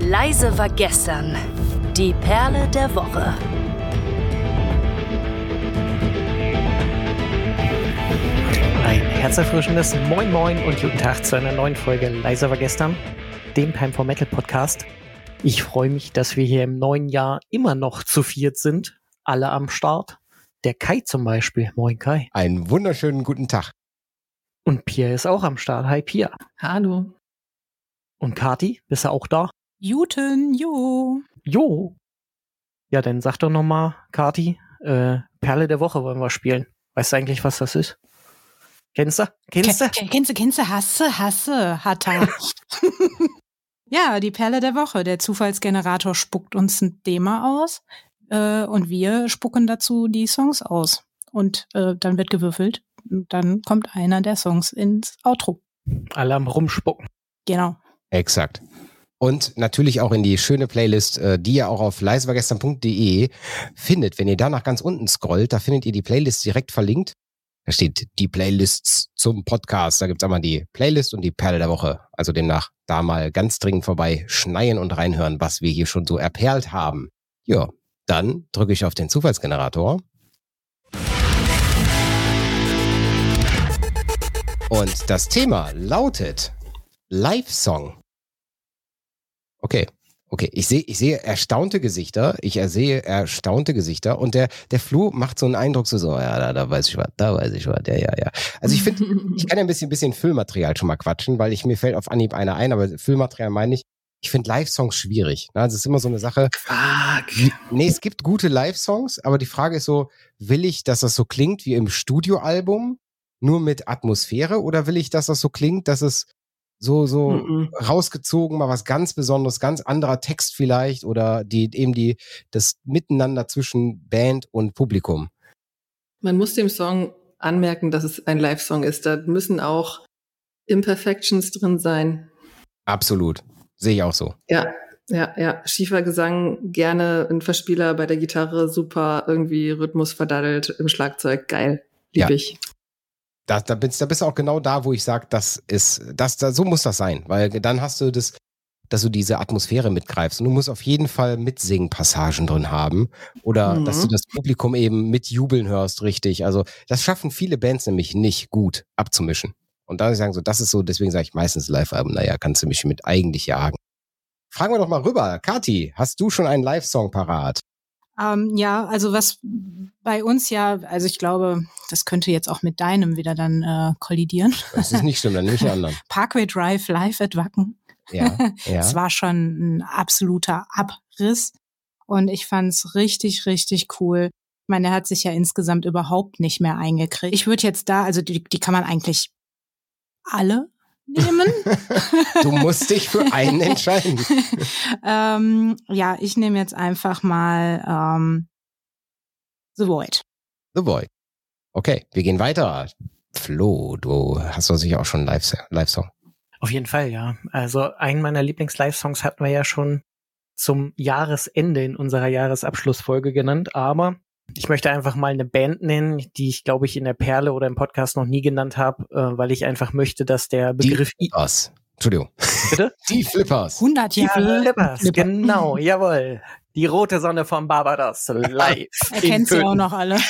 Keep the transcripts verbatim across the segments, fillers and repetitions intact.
Leise war gestern. Die Perle der Woche. Ein herzerfrischendes Moin Moin und guten Tag zu einer neuen Folge Leise war gestern, dem Time for Metal Podcast. Ich freue mich, dass wir hier im neuen Jahr immer noch zu viert sind. Alle am Start. Der Kai zum Beispiel. Moin Kai. Einen wunderschönen guten Tag. Und Pia ist auch am Start. Hi Pia. Hallo. Und Kati, bist du auch da? Juten, jo. Jo. Ja, dann sag doch nochmal, Kati, äh, Perle der Woche wollen wir spielen. Weißt du eigentlich, was das ist? Kennst du? Kennst du? Ken- Kennst du, kennst du, hasse, hasse, Hatta. Ja, die Perle der Woche. Der Zufallsgenerator spuckt uns ein Thema aus äh, und wir spucken dazu die Songs aus. Und äh, dann wird gewürfelt und dann kommt einer der Songs ins Outro. Alle am Rumspucken. Genau. Exakt. Und natürlich auch in die schöne Playlist, äh, die ihr auch auf leisewargestern punkt de findet. Wenn ihr da nach ganz unten scrollt, da findet ihr die Playlist direkt verlinkt. Da steht die Playlists zum Podcast. Da gibt's einmal die Playlist und die Perle der Woche. Also demnach da mal ganz dringend vorbei schneien und reinhören, was wir hier schon so erperlt haben. Ja, dann drücke ich auf den Zufallsgenerator. Und das Thema lautet Live-Song. Okay, okay. Ich sehe, ich sehe erstaunte Gesichter. Ich sehe erstaunte Gesichter. Und der, der Flo macht so einen Eindruck, so, so, ja, da, da weiß ich was, da weiß ich was, ja, ja, ja. Also ich finde, ich kann ja ein bisschen, bisschen Füllmaterial schon mal quatschen, weil ich, mir fällt auf Anhieb einer ein, aber Füllmaterial meine ich, ich finde Live-Songs schwierig. Also es ist immer so eine Sache. Fuck. Nee, es gibt gute Live-Songs, aber die Frage ist so, will ich, dass das so klingt wie im Studioalbum, nur mit Atmosphäre, oder will ich, dass das so klingt, dass es so, so Mhm. rausgezogen, mal was ganz Besonderes, ganz anderer Text vielleicht oder die, eben die, das Miteinander zwischen Band und Publikum. Man muss dem Song anmerken, dass es ein Live-Song ist. Da müssen auch Imperfections drin sein. Absolut. Sehe ich auch so. Ja, ja, ja. Schiefer Gesang, gerne ein Verspieler bei der Gitarre, super, irgendwie Rhythmus verdaddelt im Schlagzeug, geil, lieb Ja. ich. Da, da, bist, da bist du auch genau da, wo ich sage, das ist, das, da, so muss das sein, weil dann hast du das, dass du diese Atmosphäre mitgreifst und du musst auf jeden Fall Mitsingen-Passagen drin haben oder Mhm. dass du das Publikum eben mitjubeln hörst, richtig. Also das schaffen viele Bands nämlich nicht gut abzumischen. Und da sagen so, das ist so, deswegen sage ich meistens Live-Album, naja, kannst du mich mit eigentlich jagen. Fragen wir doch mal rüber. Kati, hast du schon einen Live-Song parat? Ähm, ja, also was bei uns ja, also ich glaube, das könnte jetzt auch mit deinem wieder dann äh, kollidieren. Das ist nicht schlimm, dann nehme ich den anderen. Parkway Drive live at Wacken. Ja, ja. Es war schon ein absoluter Abriss und ich fand's richtig, richtig cool. Ich meine, er hat sich ja insgesamt überhaupt nicht mehr eingekriegt. Ich würde jetzt da, also die, die kann man eigentlich alle nehmen. Du musst dich für einen entscheiden. ähm, ja, ich nehme jetzt einfach mal ähm, The Void. The Boy. Okay, wir gehen weiter. Flo, du hast doch sicher auch schon einen Live- Live-Song. Auf jeden Fall, ja. Also einen meiner Lieblings-Live-Songs hatten wir ja schon zum Jahresende in unserer Jahresabschlussfolge genannt, aber ich möchte einfach mal eine Band nennen, die ich, glaube ich, in der Perle oder im Podcast noch nie genannt habe, äh, weil ich einfach möchte, dass der Begriff... Die Flippers. Entschuldigung. Bitte? Die Flippers. hundert Die Jahre. Flippers, Flipper. genau, jawohl. Die rote Sonne vom Barbados, live. Er in kennt sie Föhn. auch noch alle.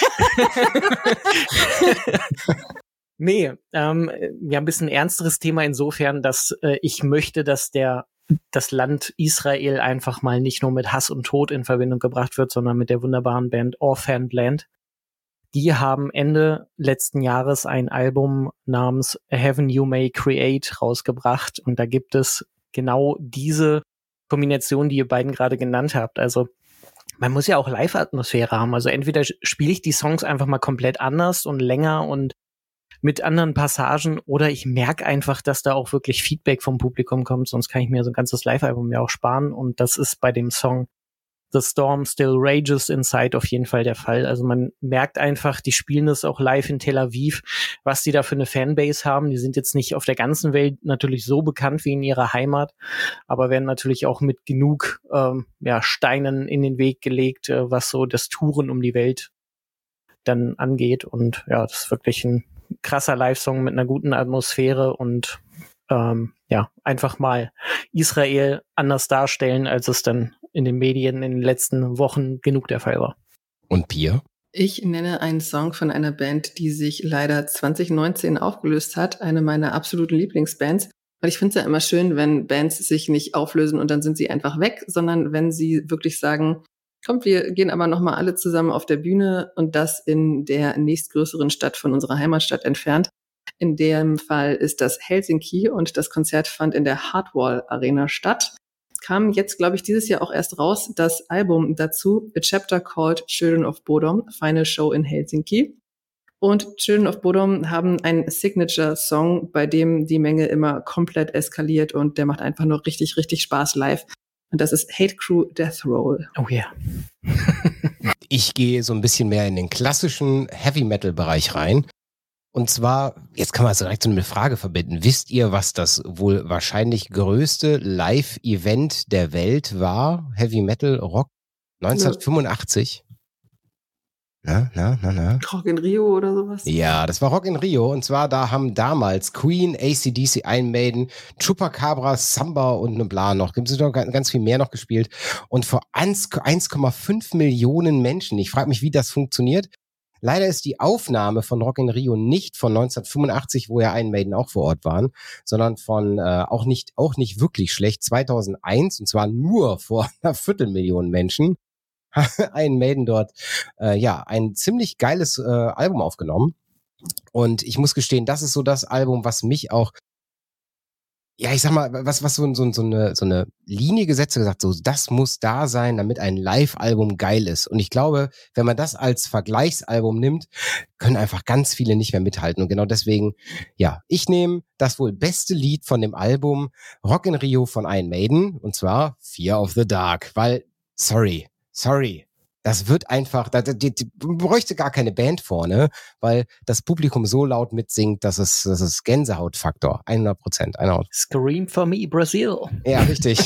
Nee, ähm, ja, ein bisschen ernsteres Thema insofern, dass äh, ich möchte, dass der das Land Israel einfach mal nicht nur mit Hass und Tod in Verbindung gebracht wird, sondern mit der wunderbaren Band Orphaned Land. Die haben Ende letzten Jahres ein Album namens A Heaven You May Create rausgebracht und da gibt es genau diese Kombination, die ihr beiden gerade genannt habt. Also man muss ja auch Live-Atmosphäre haben. Also entweder spiele ich die Songs einfach mal komplett anders und länger und mit anderen Passagen oder ich merke einfach, dass da auch wirklich Feedback vom Publikum kommt, sonst kann ich mir so ein ganzes Live-Album ja auch sparen und das ist bei dem Song The Storm Still Rages Inside auf jeden Fall der Fall. Also man merkt einfach, die spielen das auch live in Tel Aviv, was die da für eine Fanbase haben. Die sind jetzt nicht auf der ganzen Welt natürlich so bekannt wie in ihrer Heimat, aber werden natürlich auch mit genug ähm, ja, Steinen in den Weg gelegt, äh, was so das Touren um die Welt dann angeht. Und ja, das ist wirklich ein krasser Live-Song mit einer guten Atmosphäre und ähm, ja, einfach mal Israel anders darstellen, als es dann in den Medien in den letzten Wochen genug der Fall war. Und Pia? Ich nenne einen Song von einer Band, die sich leider zwanzig neunzehn aufgelöst hat, eine meiner absoluten Lieblingsbands. Weil ich finde es ja immer schön, wenn Bands sich nicht auflösen und dann sind sie einfach weg, sondern wenn sie wirklich sagen, kommt, wir gehen aber nochmal alle zusammen auf der Bühne und das in der nächstgrößeren Stadt von unserer Heimatstadt entfernt. In dem Fall ist das Helsinki und das Konzert fand in der Hardwall Arena statt. Kam jetzt, glaube ich, dieses Jahr auch erst raus, das Album dazu, A Chapter Called Children of Bodom, Final Show in Helsinki. Und Children of Bodom haben einen Signature-Song, bei dem die Menge immer komplett eskaliert und der macht einfach nur richtig, richtig Spaß live. Und das ist Hate Crew Death Roll. Oh ja. Yeah. Ich gehe so ein bisschen mehr in den klassischen Heavy-Metal-Bereich rein. Und zwar, jetzt kann man es direkt so eine Frage verbinden. Wisst ihr, was das wohl wahrscheinlich größte Live-Event der Welt war? Heavy-Metal-Rock neunzehnhundertfünfundachtzig? Na, na, na, na. Rock in Rio oder sowas? Ja, das war Rock in Rio. Und zwar, da haben damals Queen, A C D C, Iron Maiden, Chupacabra, Samba und ne Bla noch. Gibt es noch ganz viel mehr noch gespielt. Und vor eins Komma fünf Millionen Menschen. Ich frage mich, wie das funktioniert. Leider ist die Aufnahme von Rock in Rio nicht von neunzehnhundertfünfundachtzig, wo ja Iron Maiden auch vor Ort waren, sondern von äh, auch nicht auch nicht wirklich schlecht, zweitausendeins, und zwar nur vor einer Viertelmillion Menschen. Iron Maiden dort, äh, ja, ein ziemlich geiles äh, Album aufgenommen. Und ich muss gestehen, das ist so das Album, was mich auch, ja, ich sag mal, was, was so, so, so, eine, so eine Linie gesetzt hat, gesagt, so, das muss da sein, damit ein Live-Album geil ist. Und ich glaube, wenn man das als Vergleichsalbum nimmt, können einfach ganz viele nicht mehr mithalten. Und genau deswegen, ja, ich nehme das wohl beste Lied von dem Album Rock in Rio von Iron Maiden, und zwar Fear of the Dark, weil, sorry, Sorry, das wird einfach, da, da, die, die bräuchte gar keine Band vorne, weil das Publikum so laut mitsingt, dass es, das ist Gänsehautfaktor, hundert Prozent. Scream for me, Brazil. Ja, richtig.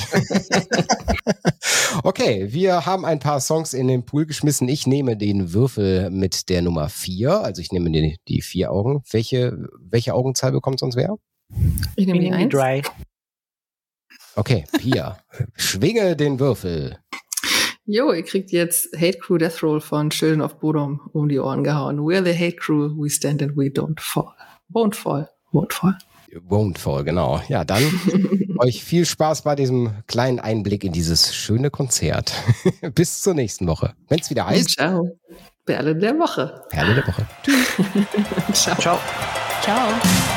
Okay, wir haben ein paar Songs in den Pool geschmissen. Ich nehme den Würfel mit der Nummer vier, also ich nehme die, die vier Augen. Welche, welche Augenzahl bekommt sonst wer? Ich nehme die eins. Drei. Okay, Pia, schwinge den Würfel. Jo, ihr kriegt jetzt Hate Crew Death Roll von Children of Bodom um die Ohren gehauen. We're the Hate Crew, we stand and we don't fall. Won't fall, won't fall. Won't fall, genau. Ja, dann euch viel Spaß bei diesem kleinen Einblick in dieses schöne Konzert. Bis zur nächsten Woche. Wenn es wieder heißt. Ciao. Perle der Woche. Perle der Woche. Tschüss. Ciao. Ciao. Ciao.